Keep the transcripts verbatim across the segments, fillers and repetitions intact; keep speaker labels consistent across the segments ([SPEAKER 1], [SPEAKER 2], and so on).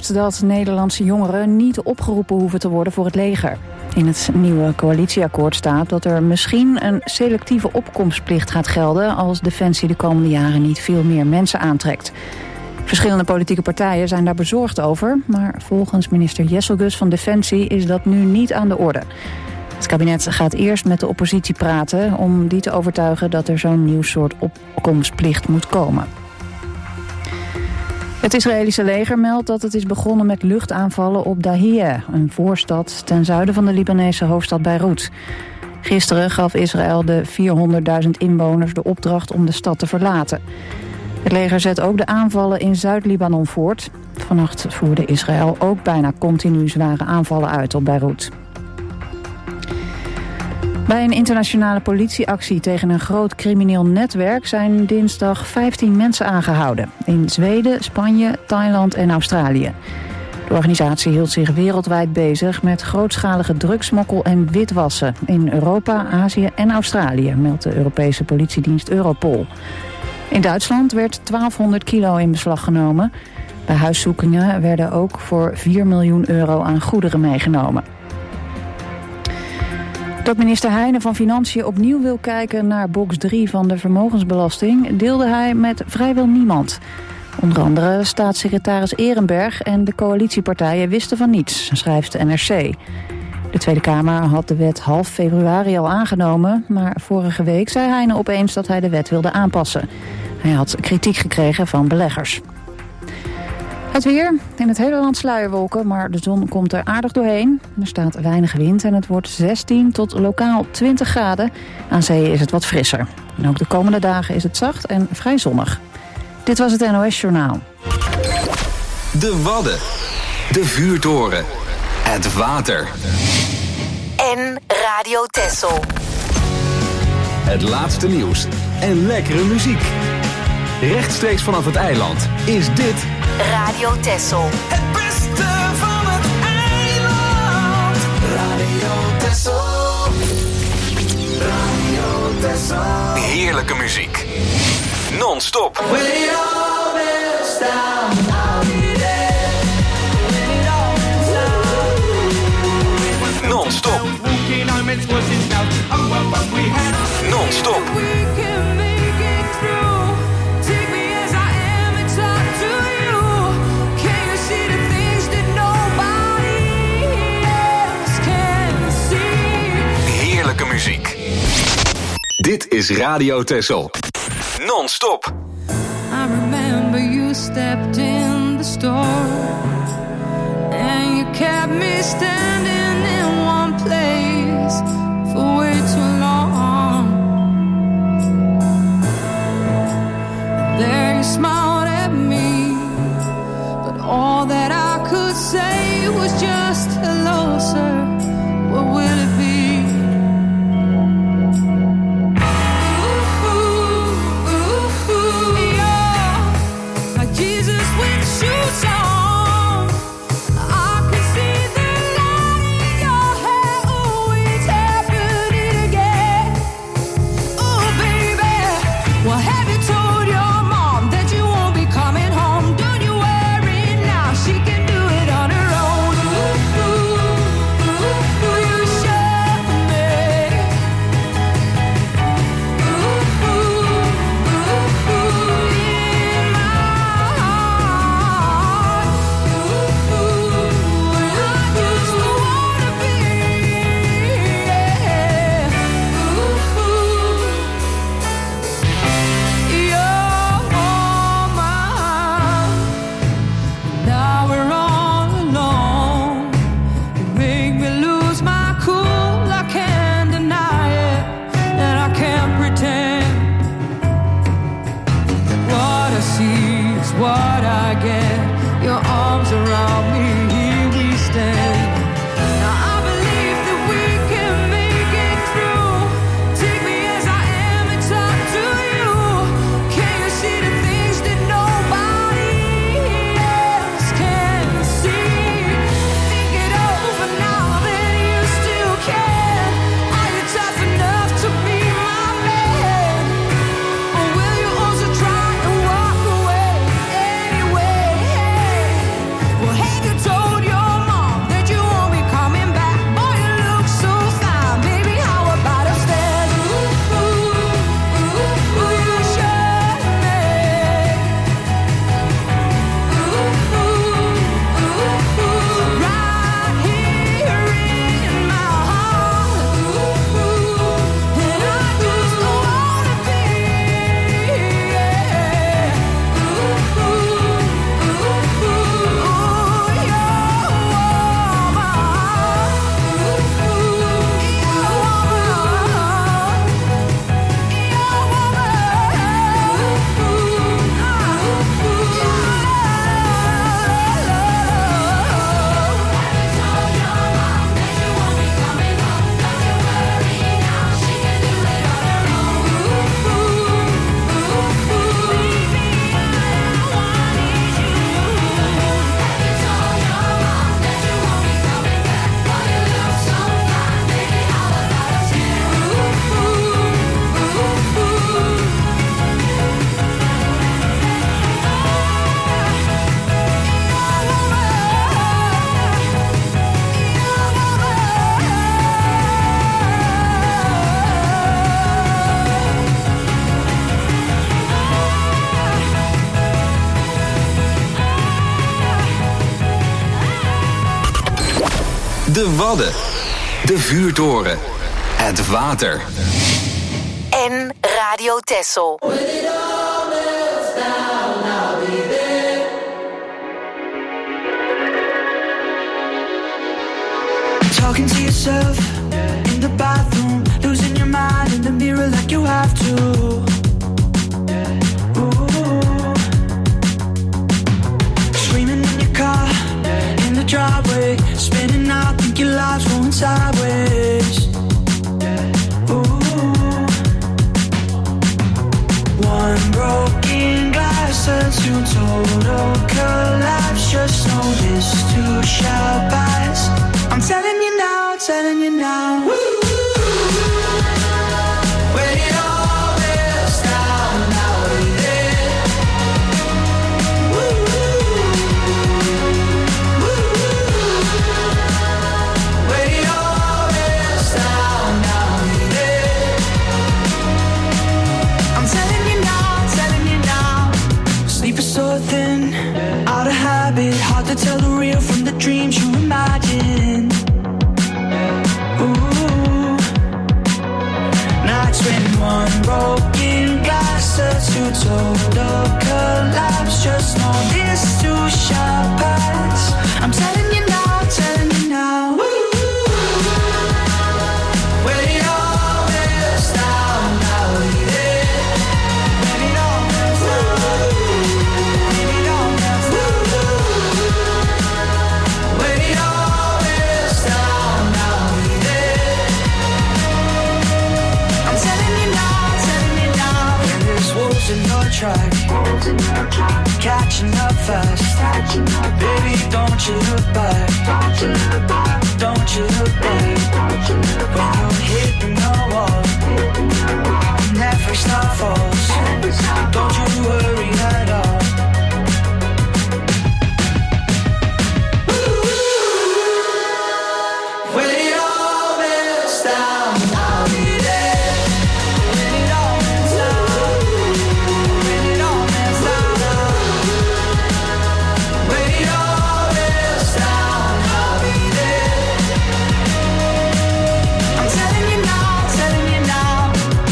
[SPEAKER 1] heeft dat Nederlandse jongeren niet opgeroepen hoeven te worden voor het leger. In het nieuwe coalitieakkoord staat dat er misschien een selectieve opkomstplicht gaat gelden als Defensie de komende jaren niet veel meer mensen aantrekt. Verschillende politieke partijen zijn daar bezorgd over, maar volgens minister Jesselgus van Defensie is dat nu niet aan de orde. Het kabinet gaat eerst met de oppositie praten om die te overtuigen dat er zo'n nieuw soort opkomstplicht moet komen. Het Israëlische leger meldt dat het is begonnen met luchtaanvallen op Dahiyeh, een voorstad ten zuiden van de Libanese hoofdstad Beirut. Gisteren gaf Israël de vierhonderdduizend inwoners de opdracht om de stad te verlaten. Het leger zet ook de aanvallen in Zuid-Libanon voort. Vannacht voerde Israël ook bijna continu zware aanvallen uit op Beirut. Bij een internationale politieactie tegen een groot crimineel netwerk zijn dinsdag vijftien mensen aangehouden. In Zweden, Spanje, Thailand en Australië. De organisatie hield zich wereldwijd bezig met grootschalige drugsmokkel en witwassen in Europa, Azië en Australië, meldt de Europese politiedienst Europol. In Duitsland werd twaalfhonderd kilo in beslag genomen. Bij huiszoekingen werden ook voor vier miljoen euro aan goederen meegenomen. Dat minister Heijnen van Financiën opnieuw wil kijken naar box drie van de vermogensbelasting deelde hij met vrijwel niemand. Onder andere staatssecretaris Ehrenberg en de coalitiepartijen wisten van niets, schrijft de N R C. De Tweede Kamer had de wet half februari al aangenomen, maar vorige week zei Heijnen opeens dat hij de wet wilde aanpassen. Hij had kritiek gekregen van beleggers. Het weer. In het hele land sluierwolken, maar de zon komt er aardig doorheen. Er staat weinig wind en het wordt zestien tot lokaal twintig graden. Aan zee is het wat frisser. En ook de komende dagen is het zacht en vrij zonnig. Dit was het N O S Journaal.
[SPEAKER 2] De Wadden. De vuurtoren. Het water.
[SPEAKER 3] En Radio Texel.
[SPEAKER 2] Het laatste nieuws en lekkere muziek. Rechtstreeks vanaf het eiland is dit
[SPEAKER 3] Radio Texel.
[SPEAKER 4] Het beste van het eiland. Radio Texel. Radio Texel.
[SPEAKER 2] heerlijke muziek. Non-stop. Non-stop. Non-stop. Heerlijke muziek. Dit is Radio Texel. Non-stop.
[SPEAKER 5] I remember you stepped in the store and you kept me standing in one place for way too long. There you smiled at me, but all that I could say was just hello, sir. What will it be? Hey!
[SPEAKER 2] De Wadden. De vuurtoren. Het water.
[SPEAKER 3] En Radio Texel.
[SPEAKER 6] Talking to yourself in the bathroom, losing your mind in the mirror like you have to. Ooh. Screaming in your car, in the driveway, spinning out, think your life's going sideways. Ooh. One broken glass turns to total collapse. Just know this too shall pass. I'm telling you now, telling you now. Woo! When it all melts down, now we're there. Woo! Woo! When it all melts down, now we're there. I'm telling you now, telling you now. Sleep is so thin, out of habit, hard to tell the real from the dreams you imagine. Ooh, nights when one broken glass turns to total collapse. Just know this too shall pass. I'm telling you now, telling you now. When it all melts down, now we're there. When it all melts down, when it all melts down, when it all melts down, now we're there. I'm telling you now, telling you now. When there's wolves in your track, catching up fast. Baby, don't you look back, don't you look back. When you're hitting the wall, and every star falls, don't you worry at all. When it all melts down, I'll be there. When it all melts down, when it all melts down, when it all melts down, I'll be there. I'm telling you now, telling you now.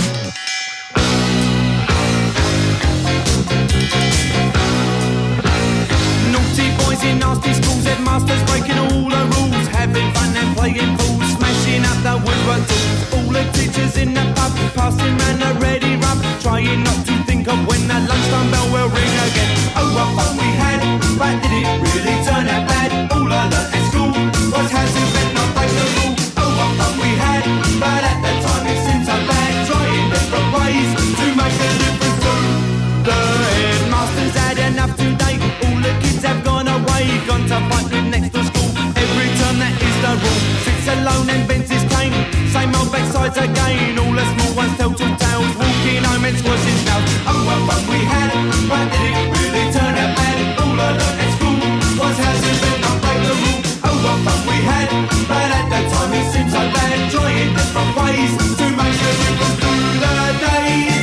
[SPEAKER 7] Naughty boys in nasty schools, headmasters breaking all the rules, having fun and playing fools, smashing up the woodwork tools. All the teachers in the pub, passing round a ready rub, trying not to think of when the lunchtime bell will ring again. Oh, what fun we had, but did it really turn out bad? All I learnt at school was how to bend, not break the rule. Oh, what fun we had, but at the time it seemed so bad, trying different ways to make a difference to the headmasters had enough today. All the kids have gone away, gone to fight with next to school. Every term that is the rule, sits alone and bends his cane. Same old backsides again, all the small ones tell two tales, walking home and squashing snails. Oh, what fun we had, but did it really turn out bad? All I learnt at school was how to bend, not break the rule. Oh, what fun we had, but at the time it seemed so bad, trying different ways to make a difference through the days.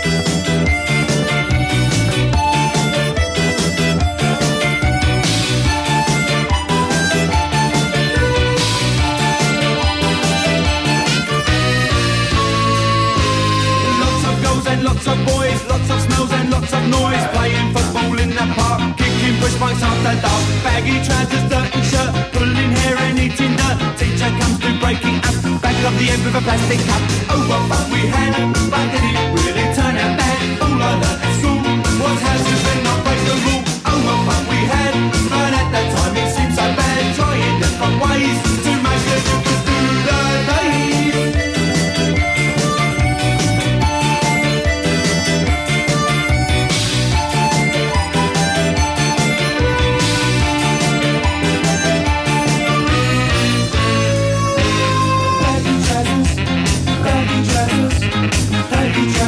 [SPEAKER 7] And lots of boys, lots of smells and lots of noise, playing football in the park, kicking push bikes after dark, baggy trousers, dirty shirt, pulling hair and eating dirt. Teacher comes to breaking up, back of the end with a plastic cup. Oh, what fun we had, but did it really turn out bad? All I learnt at school was how to bend, not break the rule. Oh, what fun we had, but at that time it seemed so bad, trying different ways to make a difference through the days. Baggy trousers, baggy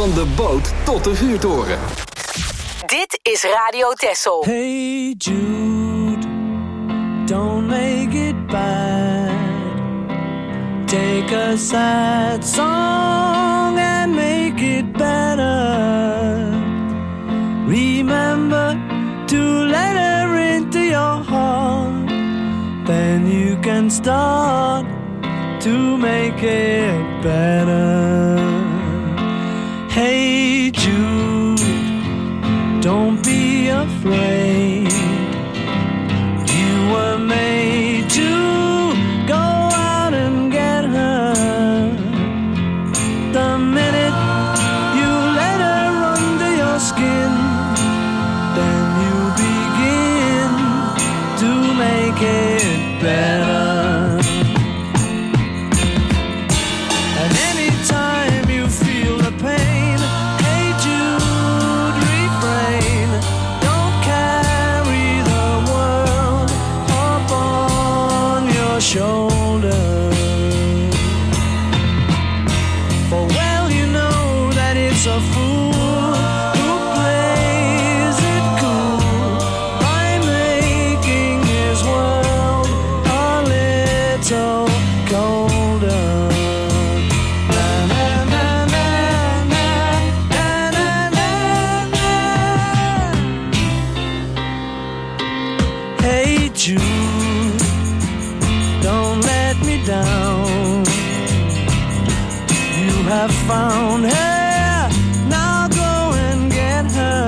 [SPEAKER 2] Van de boot tot de vuurtoren.
[SPEAKER 3] Dit is Radio Texel.
[SPEAKER 6] Hey Jude, don't make it bad. Take a sad song and make it better. Remember to let her into your heart. Then you can start to make it better. Hey Jude, don't be afraid. You were made to go out and get her. The minute you let her under your skin, then you begin to make it better. And anytime you feel the pain, hey Jude, refrain. Don't carry the world up on your shoulder. For well you know that it's a fool who plays it cool by making his world a little colder. Na, na, na, na, na, na, na, na. Hey Jude, don't let me down. You have found her, now go and get her.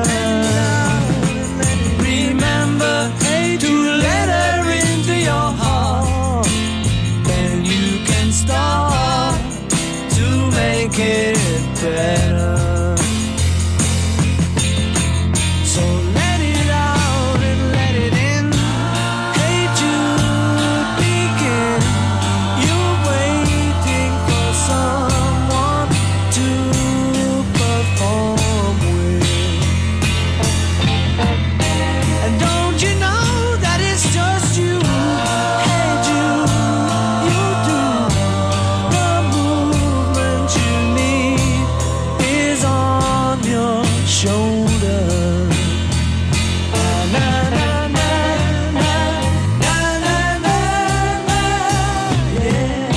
[SPEAKER 6] Remember to let her into your heart. Then you can start to make it better. So let it out and let it in. Hey Jude, begin. You're waiting for someone to perform with. And don't you know that it's just you? Hey Jude, you do. The movement you need is on your shoulder. Na, na, na, na, na, na, na, na, yeah.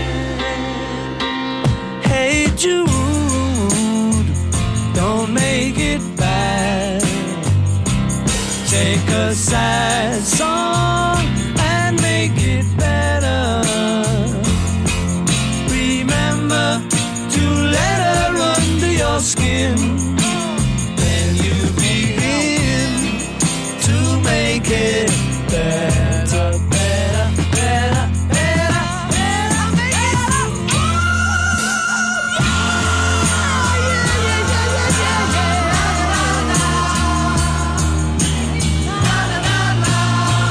[SPEAKER 6] Hey Jude, don't make it bad. Take a sad song and make it better. Remember to let her under your skin. Then you begin to make it better, better, better, better, better, make it better. Yeah, yeah, yeah, yeah, yeah, yeah. Na, na, na, na.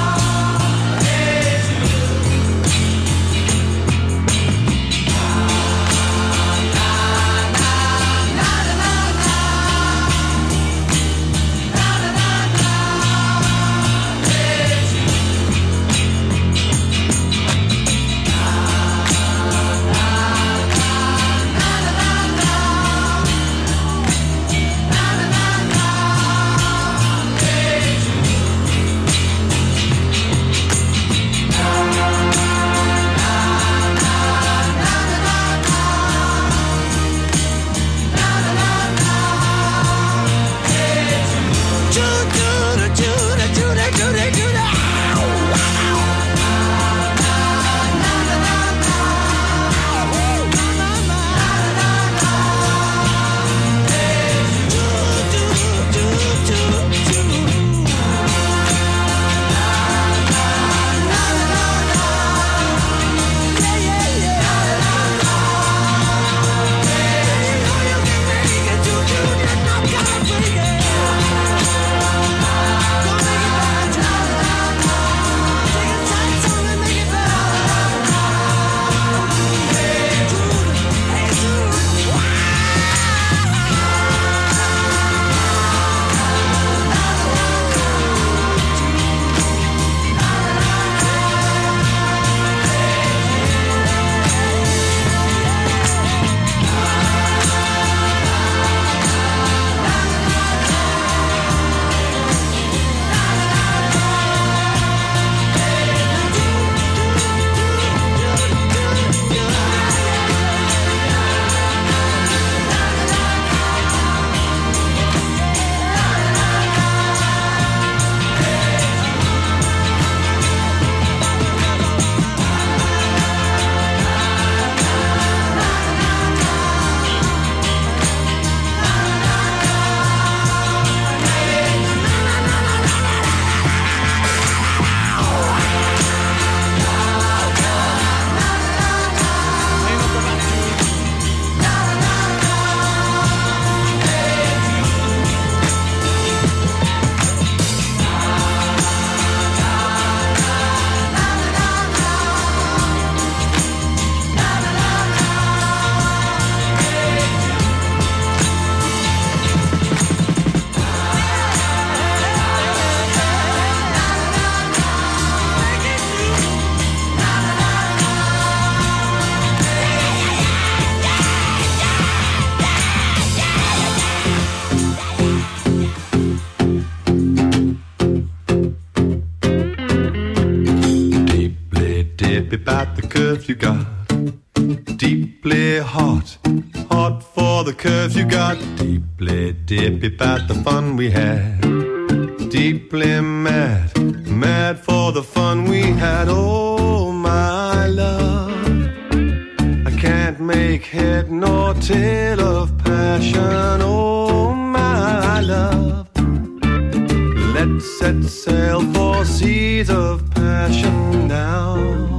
[SPEAKER 8] about the curves you got. Deeply hot, hot for the curves you got. Deeply dippy about the fun we had. Deeply mad, mad for the fun we had. Oh my love, I can't make head nor tail of passion. Oh my love, let's set sail for seas of passion now.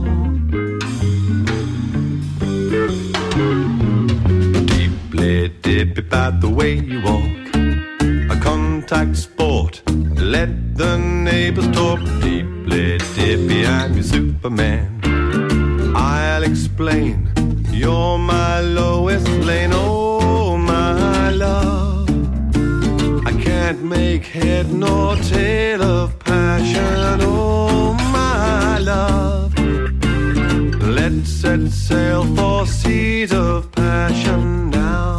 [SPEAKER 8] Deeply dip about the way you walk, a contact sport, let the neighbors talk. Deeply dippy, I'm your Superman, I'll explain, you're my lowest lane. Oh my love, I can't make head nor tail of passion. Oh my love, let's set sail for seas of passion now.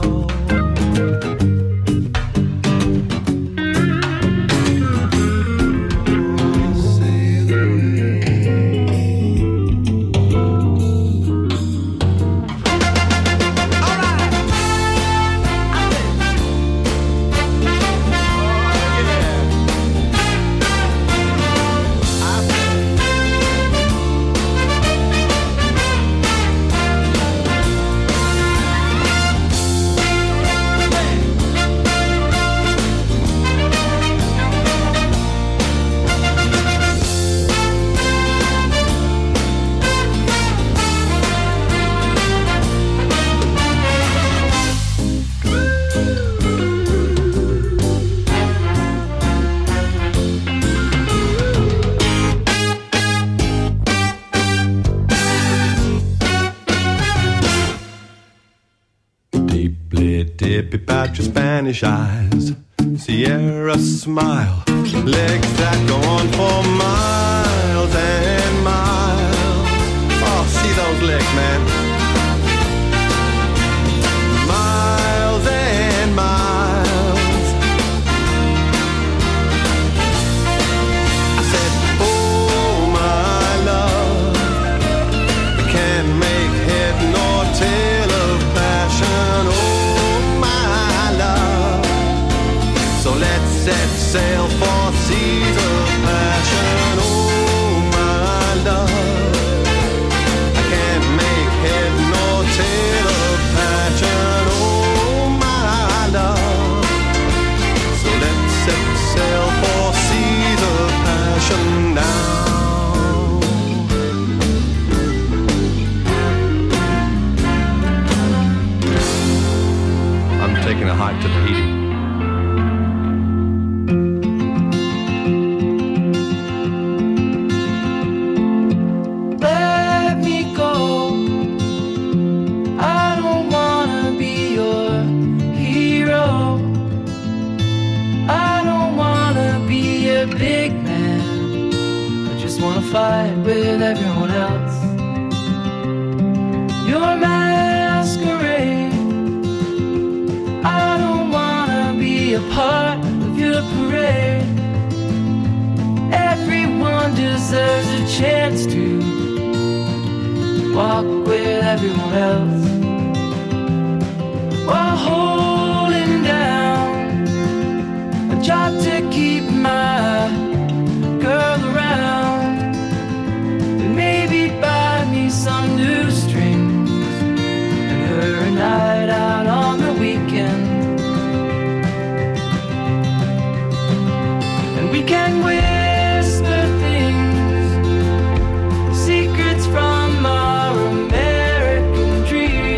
[SPEAKER 8] About your Spanish eyes, Sierra smile, legs that go on for miles and miles. Oh, see those legs, man. Miles and miles. I said, oh my love, I can't make head nor tail of passion. Oh, so let's set sail for seas of passion. Oh my love, I can't make head nor tail of passion. Oh my love, so let's set sail for seas of passion now. I'm taking a hike to Tahiti.
[SPEAKER 6] Fight with everyone else. Your masquerade, I don't wanna be a part of your parade. Everyone deserves a chance to walk with everyone else while holding down a job to keep my girl around. Maybe buy me some new strings and her a night out on the weekend. And we can whisper things, secrets from our American dreams.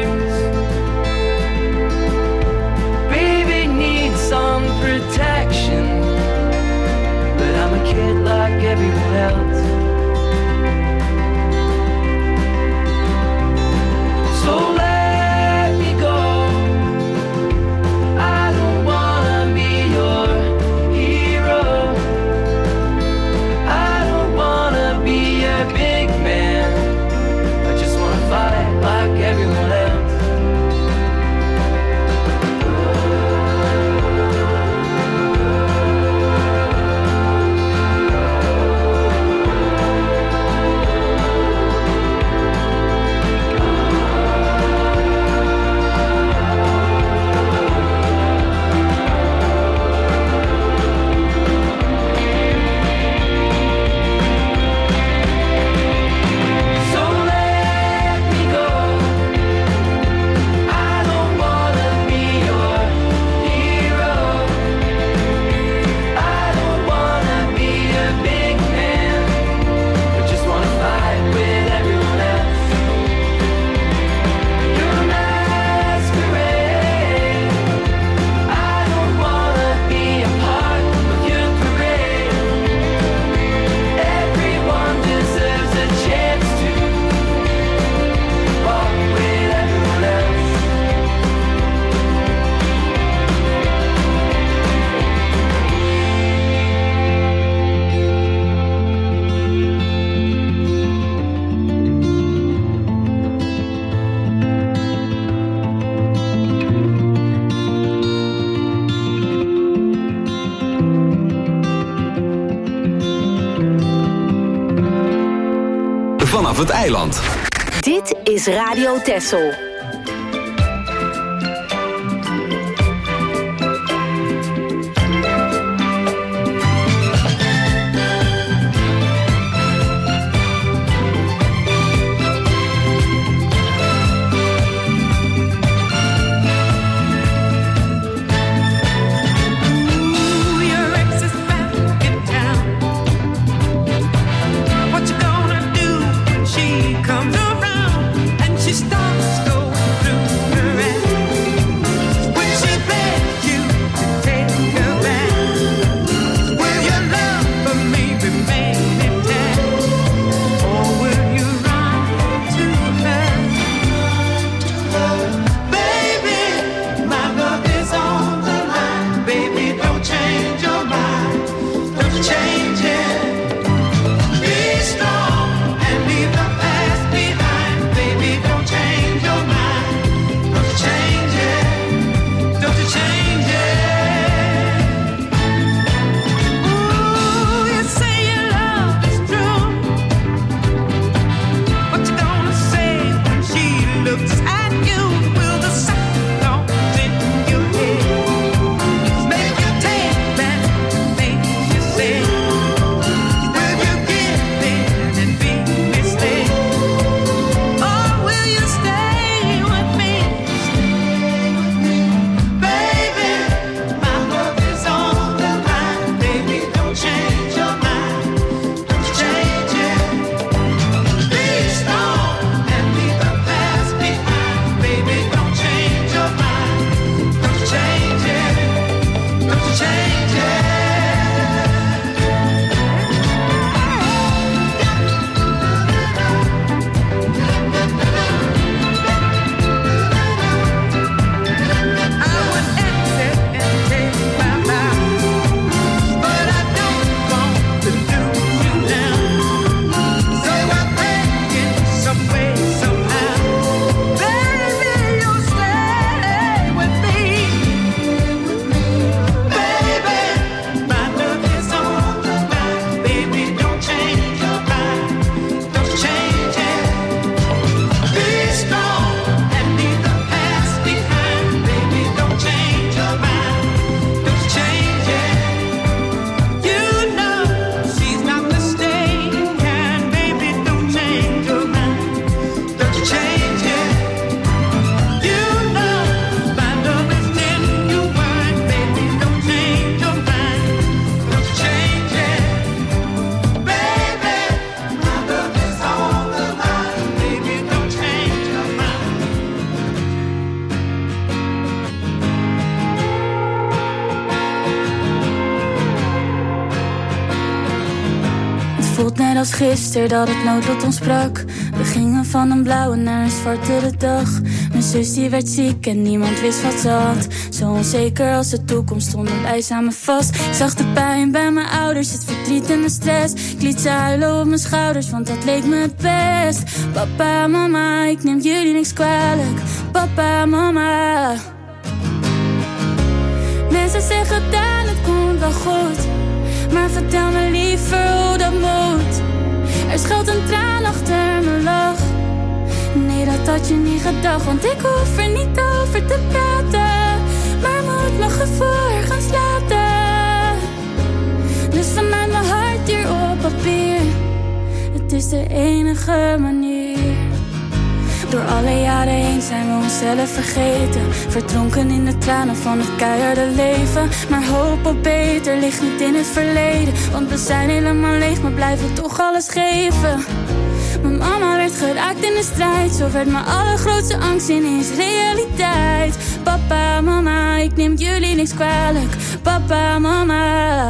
[SPEAKER 2] vanaf het eiland.
[SPEAKER 3] Dit is Radio Texel.
[SPEAKER 5] Comes around and she starts going through her
[SPEAKER 9] voelt net als gisteren dat het noodlot ons sprak. We gingen van een blauwe naar een zwartere dag. Mijn zus die werd ziek en niemand wist wat ze had. Zo onzeker als de toekomst stonden wij samen vast. Ik zag de pijn bij mijn ouders, het verdriet en de stress. Ik liet ze huilen op mijn schouders, want dat leek me het best. Papa, mama, ik neem jullie niks kwalijk. Papa, mama. Mensen zeggen dan, het komt wel goed. Maar vertel me liever hoe dat moet. Er schuilt een traan achter mijn lach. Nee, dat had je niet gedacht, want ik hoef er niet over te praten. Maar moet mijn gevoel ergens laten. Dus vanuit mijn hart hier op papier. Het is de enige manier. Door alle jaren heen zijn we onszelf vergeten. Verdronken in de tranen van het keiharde leven. Maar hoop op beter ligt niet in het verleden. Want we zijn helemaal leeg, maar blijven toch alles geven. Mijn mama werd geraakt in de strijd. Zo werd mijn allergrootste angst ineens realiteit. Papa, mama, ik neem jullie niks kwalijk. Papa, mama.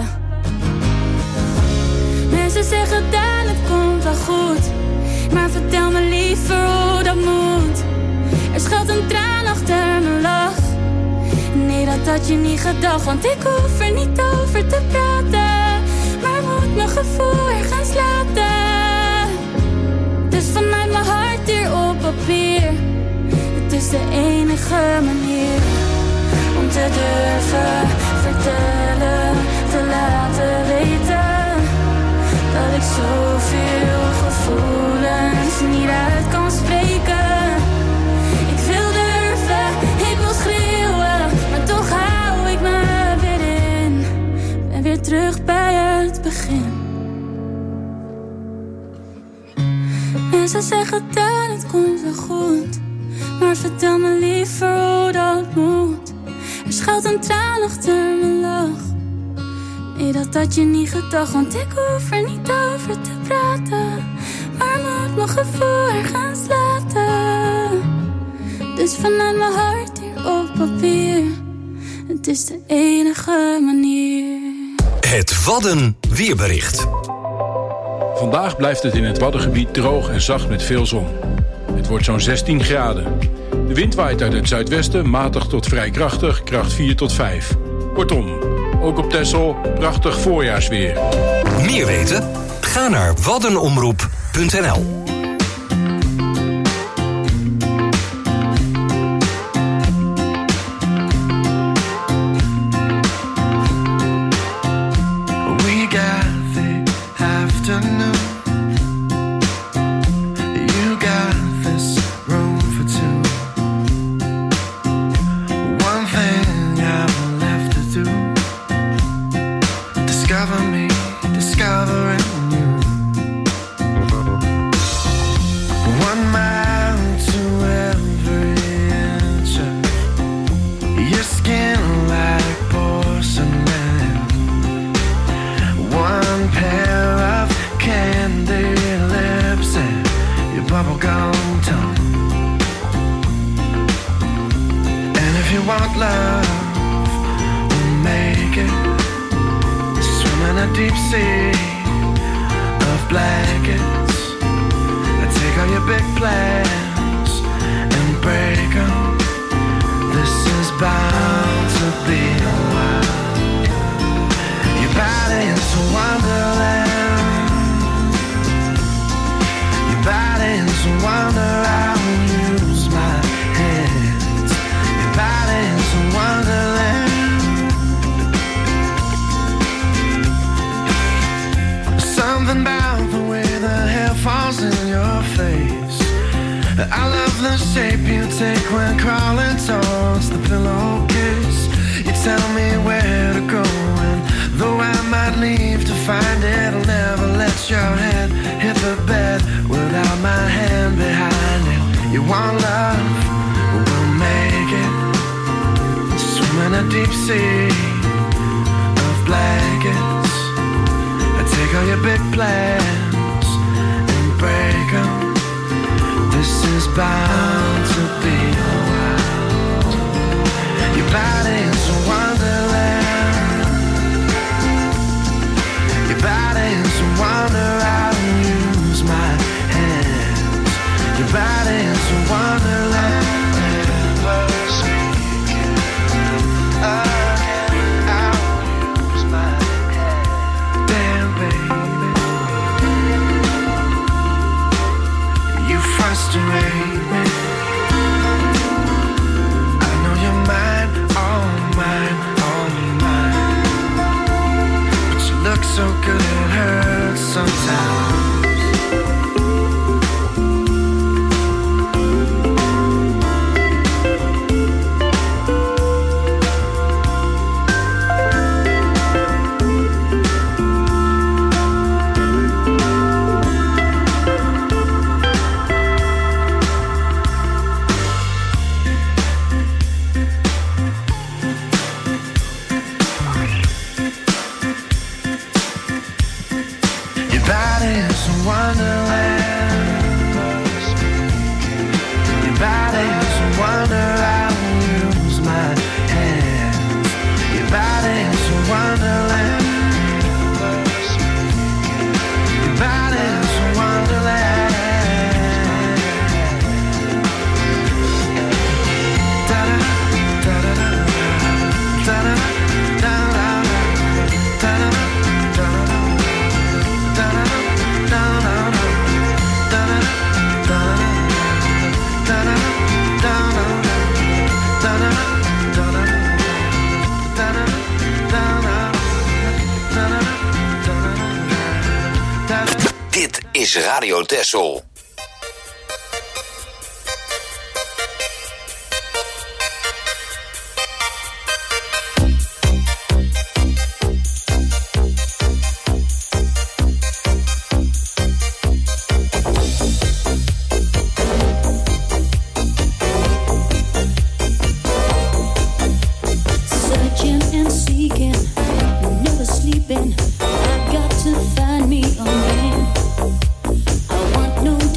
[SPEAKER 9] Mensen zeggen dan, het komt wel goed. Maar vertel me liever hoe dat moet. Er schuilt een traan achter mijn lach. Nee, dat had je niet gedacht, want ik hoef er niet over te praten. Maar moet mijn gevoel ergens laten. Dus vanuit mijn hart hier op papier. Het is de enige manier om te durven vertellen, te laten weten dat ik Zoveel gevoelens niet uit kan spreken. Ik wil durven, ik wil schreeuwen, maar toch hou ik me weer in. Ben weer terug bij het begin. Mensen zeggen dat het komt wel goed, maar vertel me liever hoe dat moet. Er schuilt een traan achter mijn lach. Nee, dat had je niet gedacht, want ik hoef er niet over te praten, maar moet mijn gevoel ergens laten. Dus vanuit mijn hart hier op papier, het is de enige manier.
[SPEAKER 10] Het Wadden weerbericht.
[SPEAKER 11] Vandaag blijft het in het Waddengebied droog en zacht met veel zon. Het wordt zo'n zestien graden. De wind waait uit het zuidwesten, matig tot vrij krachtig, kracht vier tot vijf. Kortom, ook op Texel, prachtig voorjaarsweer.
[SPEAKER 10] Meer weten? Ga naar waddenomroep punt n l.
[SPEAKER 12] I know you're mine, all
[SPEAKER 10] is Radio Texel.
[SPEAKER 12] I've got to find me a man. I want no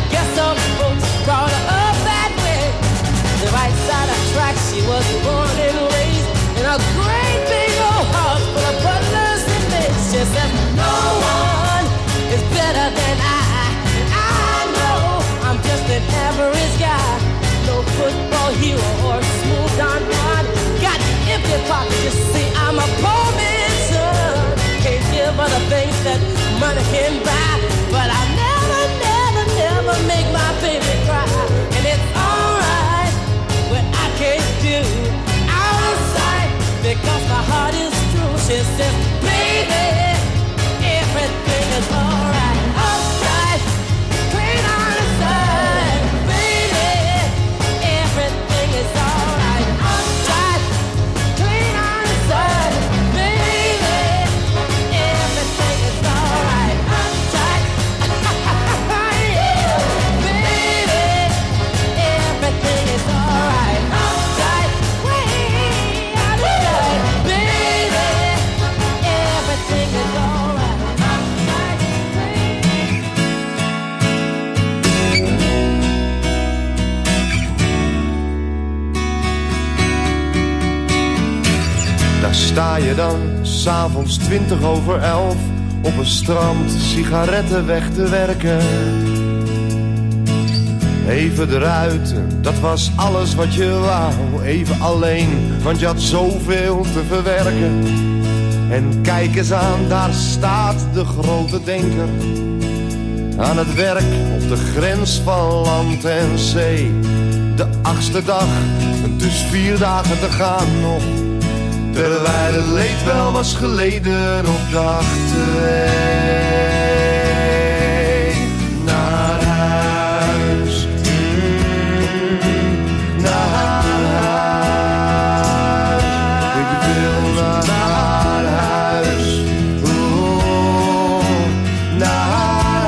[SPEAKER 12] Guess some folks brought her up that way. The right side of tracks, she was born and raised in a great big old house full of butlers and maids. She said, no one is better than I. I know I'm just an average guy. No football hero or smooth Don Juan. Got empty pockets, you see, I'm a poor man's son. Can't give her the things that money can buy. But I never, never, never make my baby cry. And it's alright when I can't do out of sight, because my heart is true. She says, baby, everything is alright. Upside, clean on the side. Baby, everything is alright. Upside, clean on the side. Baby, everything is alright. Upside, yeah. Baby, everything is alright. Upside, way out of sight. Baby, everything is alright. Upside,
[SPEAKER 13] Daar sta je dan, 's'avonds twintig over elf, op een strand sigaretten weg te werken. Even eruit, dat was alles wat je wou. Even alleen, want je had zoveel te verwerken. En kijk eens aan, daar staat de grote denker. Aan het werk op de grens van land en zee. De achtste dag, dus vier dagen te gaan nog. Terwijl het leed wel was geleden op dag twee. Naar huis, mm, naar huis. Ik wil naar huis, oh, naar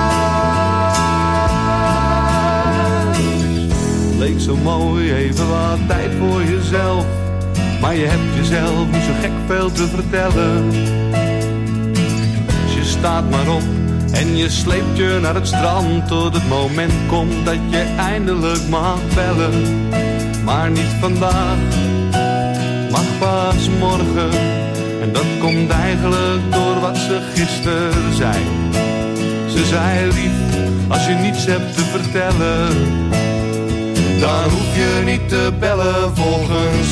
[SPEAKER 13] huis.
[SPEAKER 14] Leek zo mooi, even wat tijd voor jezelf. Maar je hebt jezelf niet zo gek veel te vertellen. Dus je staat maar op en je sleept je naar het strand. Tot het moment komt dat je eindelijk mag bellen. Maar niet vandaag, mag pas morgen. En dat komt eigenlijk door wat ze gisteren zei. Ze zei, lief, als je niets hebt te vertellen, dan hoef je niet te bellen volgens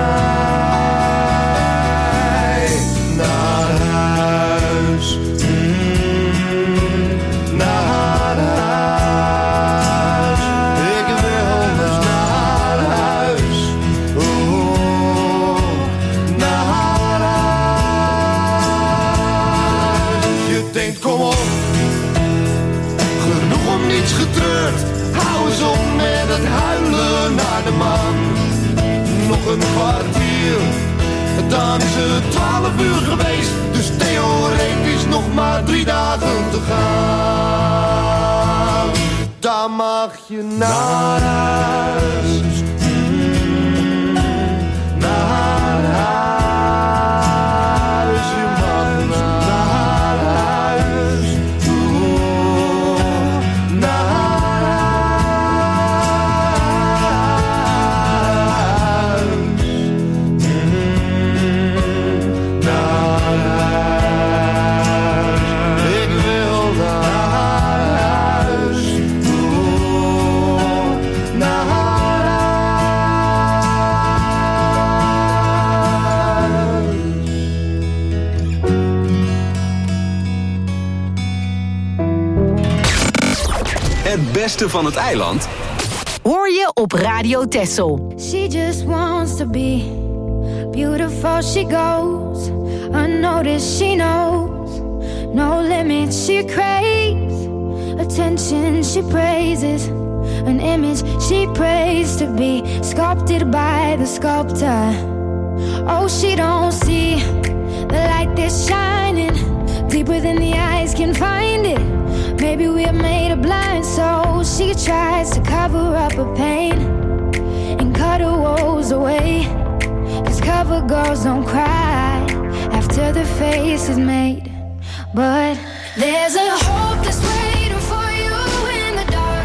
[SPEAKER 14] mij. Naar huis, mm, naar huis. Ik wil dus naar huis, oh, naar huis. Je denkt, kom op, genoeg om niets getreurd. Hou eens op met het huilen naar de maan. Nog een kwartier, dan is het twaalf uur geweest. Dus theoretisch nog maar drie dagen te gaan. Dan mag je naar huis, mm, naar huis. Je mag naar huis, oh, naar
[SPEAKER 2] Het beste van het eiland
[SPEAKER 3] hoor je op Radio Texel.
[SPEAKER 9] She just wants to be beautiful, she goes unnoticed, she knows no limits, she craves attention, she praises an image she prays to be sculpted by the sculptor. Oh, she don't see the light that's shining deeper than the eyes can find it. Maybe we're made of blind, so she tries to cover up her pain and cut her woes away. 'Cause cover girls don't cry after the face is made. But there's a hope that's waiting for you in the dark.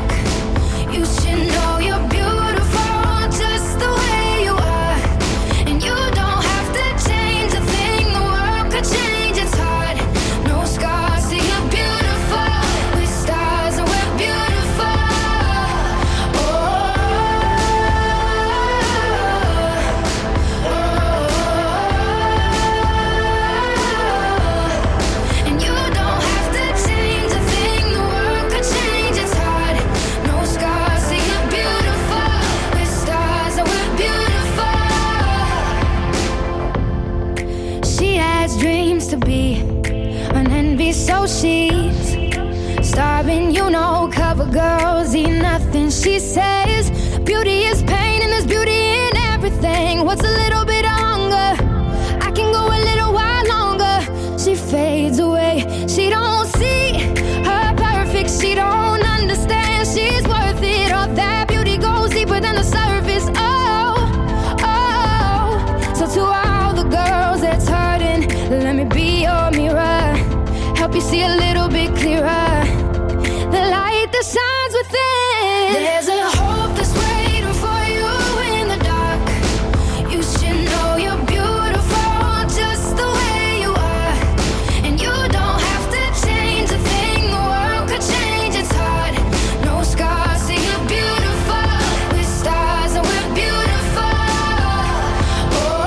[SPEAKER 9] girls eat nothing. She says beauty is pain and there's beauty in everything. What's a little bit of hunger? I can go a little while longer. She fades away. She don't see her perfect. She don't understand she's worth it. All that beauty goes deeper than the surface. Oh, oh. So to all the girls that's hurting, let me be your mirror. Help you see a little bit clearer. The light that shines within. There's a hope that's waiting for you in the dark. You should know you're beautiful just the way you are. And you don't have to change a thing. The world could change, it's hard. No scars, see you're beautiful. We're stars and we're beautiful. Oh, oh,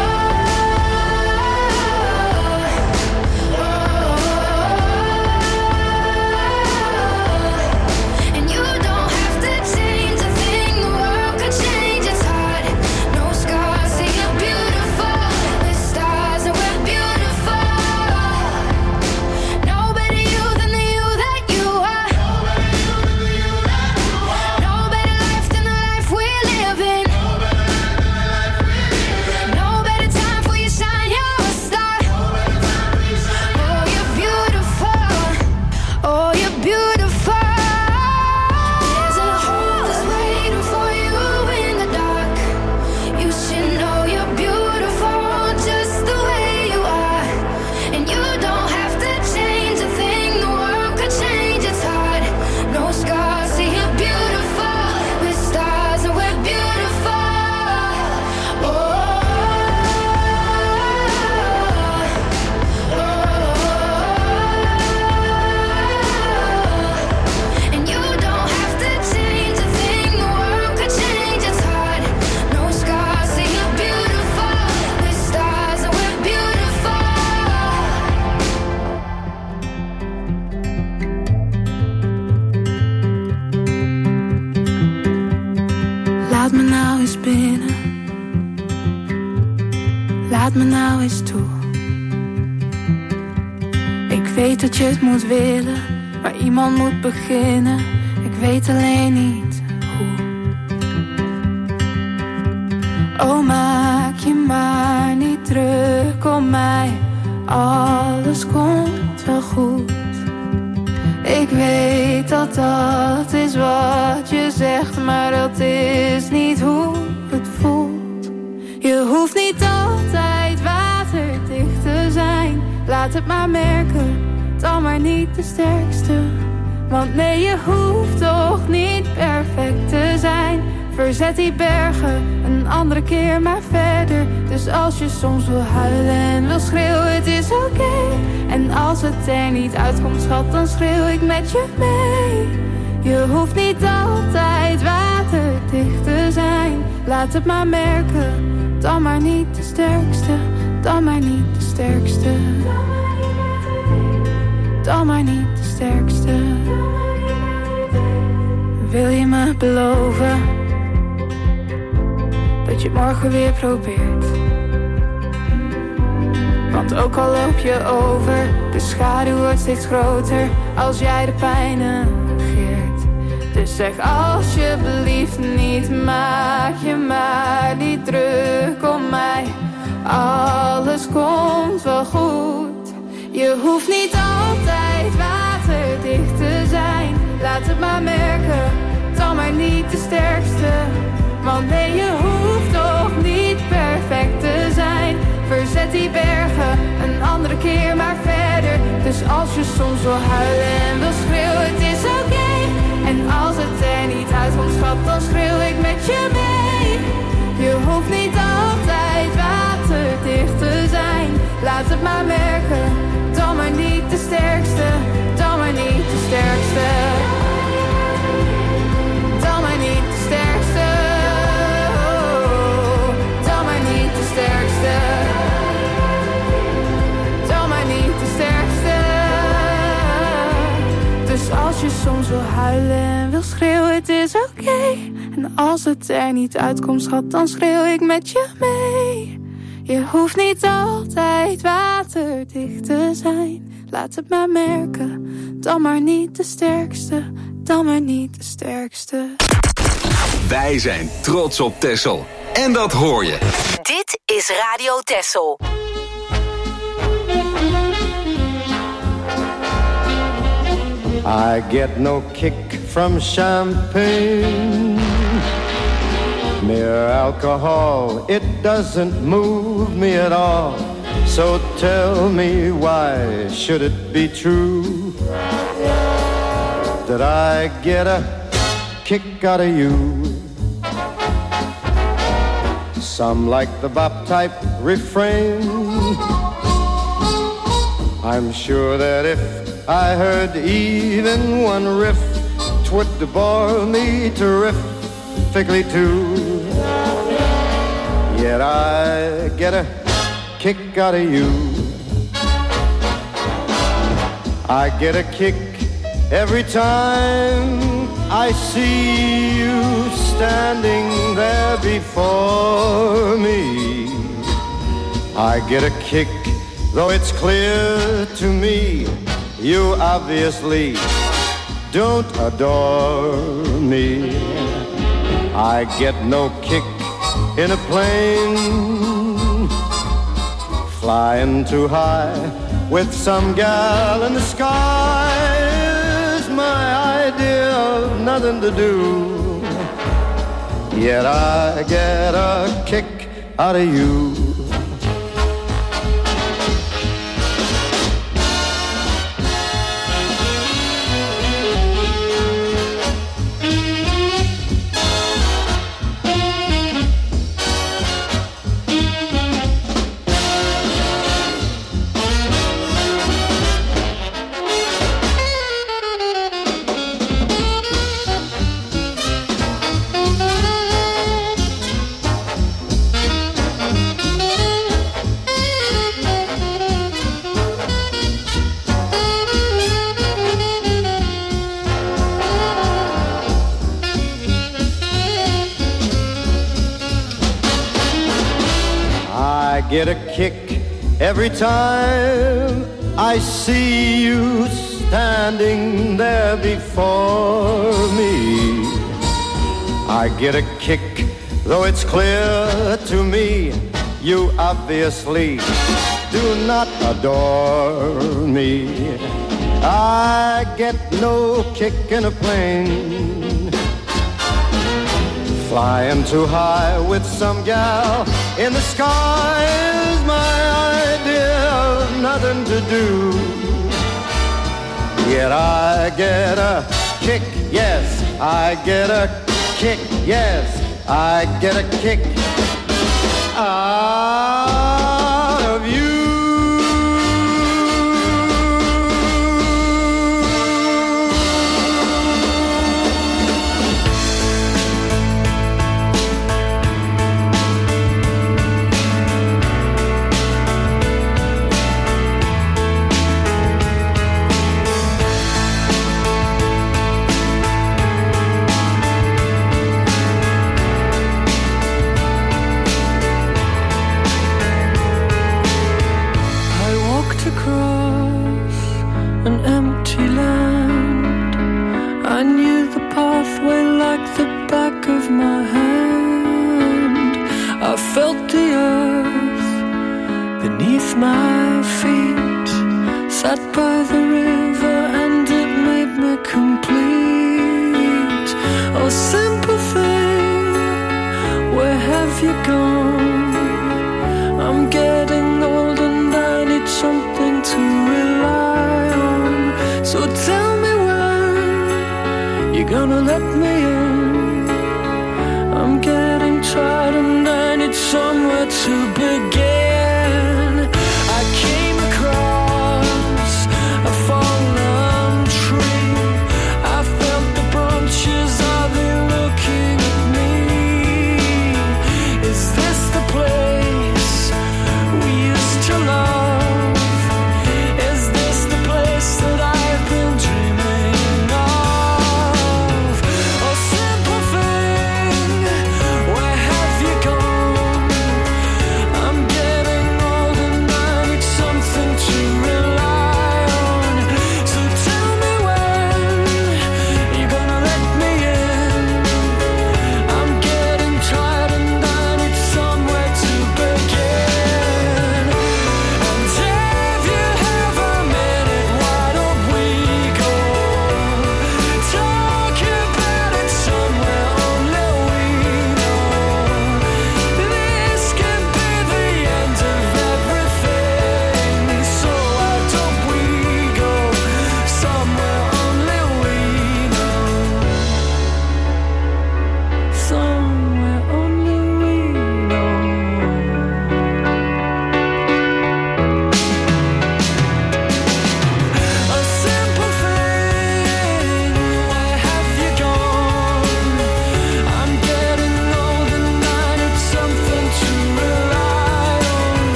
[SPEAKER 9] oh, oh. And you don't have to change a thing. The world could change, it's hard. No scars, see you're beautiful. We're stars and we're beautiful. No better you than the you that you are. No better life than the life we're living. No better time for you shine, you're a star. Oh, you're beautiful. Oh, you're beautiful. There's a hope that's waiting for you in the dark. You should know you're beautiful just the way you are. And you don't have to change a thing. The world could change, it's hard. No scars, see you're beautiful. We're stars and we're beautiful. Oh, oh, oh. And you don't have to change a thing. The world could change, it's hard. No scars, see you're beautiful. We're stars and we're beautiful.
[SPEAKER 5] Laat me nou eens binnen. Laat me nou eens toe. Ik weet dat je het moet willen, maar iemand moet beginnen. Ik weet alleen niet hoe. Oh, maak je maar niet druk om mij. Alles komt wel goed. Ik weet dat dat is wat je zegt, maar dat is niet hoe het voelt. Je hoeft niet altijd waterdicht te zijn. Laat het maar merken, dan maar niet de sterkste. Want nee, je hoeft toch niet perfect te zijn. Verzet die bergen, een andere keer maar verder. Dus als je soms wil huilen en wil schreeuwen, het is oké. Okay. En als het er niet uitkomt, schat, dan schreeuw ik met je mee. Je hoeft niet altijd waterdicht te zijn. Laat het maar merken, dan maar niet de sterkste. Dan maar niet de sterkste. Dan maar niet de sterkste. Wil je me beloven dat je het morgen weer probeert? Want ook al loop je over, de schaduw wordt steeds groter als jij de pijn negeert. Dus zeg alsjeblieft niet, maak je maar niet druk om mij. Alles komt wel goed. Je hoeft niet altijd waterdicht te zijn. Laat het maar merken, dan maar niet de sterkste. Want nee, je hoeft toch niet perfect te zijn. Verzet die bergen, een andere keer maar verder. Dus als je soms wil huilen en wil schreeuwen, het is oké. Okay. En als het er niet uitkomt, schat, dan schreeuw ik met je mee. Je hoeft niet altijd waterdicht te zijn. Laat het maar merken, dan maar niet de sterkste. Dan maar niet de sterkste. Dan maar niet de sterkste. Dan maar niet de sterkste. Dan maar niet de sterkste. Dus als je soms wil huilen en wil schreeuwen, het is oké. Okay. En als het er niet uitkomt, schat, dan schreeuw ik met je mee. Je hoeft niet altijd waterdicht te zijn. Laat het maar merken, dan maar niet de sterkste. dan maar niet de sterkste.
[SPEAKER 2] Wij zijn trots op Texel. En dat hoor je.
[SPEAKER 3] Dit is Radio Texel.
[SPEAKER 13] I get no kick from champagne. Mere alcohol, it doesn't move me at all. So tell me, why should it be true that I get a kick out of you? Some like the bop type refrain. I'm sure that if I heard even one riff, 'twould bore me terrifically too. Yet I get a kick out of you. I get a kick every time I see you standing there before me. I get a kick, though it's clear to me you obviously don't adore me. I get no kick in a plane flying too high with some gal in the sky is my idea of nothing to do. Yet I get a kick out of you. Get a kick every time I see you standing there before me. I get a kick, though it's clear to me you obviously do not adore me. I get no kick in a plane flying too high with some gal in the sky is my idea of nothing to do. Yet I get a kick, yes, I get a kick, yes, I get a kick out of you.
[SPEAKER 15] Felt the earth beneath my feet, sat by the river and it made me complete. Oh, simple thing, where have you gone? I'm getting old and I need something to rely on. So tell me when you're gonna let me in. I'm getting tired and I need somewhere to begin. I came across a fallen tree. I felt the branches of it looking at me. Is this the place we used to love? Is this the place that I've been dreaming of? Oh, simple thing, where have you gone? I'm getting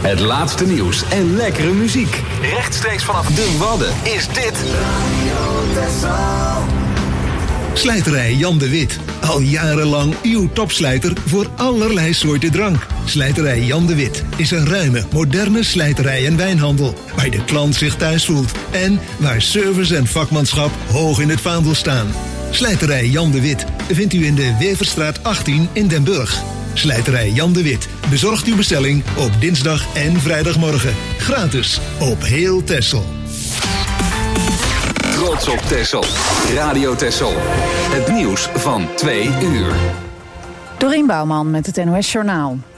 [SPEAKER 2] Het laatste nieuws en lekkere muziek. Rechtstreeks vanaf de Wadden is dit Radio Texel.
[SPEAKER 16] Slijterij Jan de Wit. Al jarenlang uw topslijter voor allerlei soorten drank. Slijterij Jan de Wit is een ruime, moderne slijterij en wijnhandel. Waar de klant zich thuis voelt. En waar service en vakmanschap hoog in het vaandel staan. Slijterij Jan de Wit vindt u in de Weverstraat achttien in Den Burg. Slijterij Jan de Wit bezorgt uw bestelling op dinsdag en vrijdagmorgen. Gratis op heel Texel.
[SPEAKER 2] Trots op Texel. Radio Texel. Het nieuws van twee uur.
[SPEAKER 1] Dorien Bouwman met het N O S Journaal.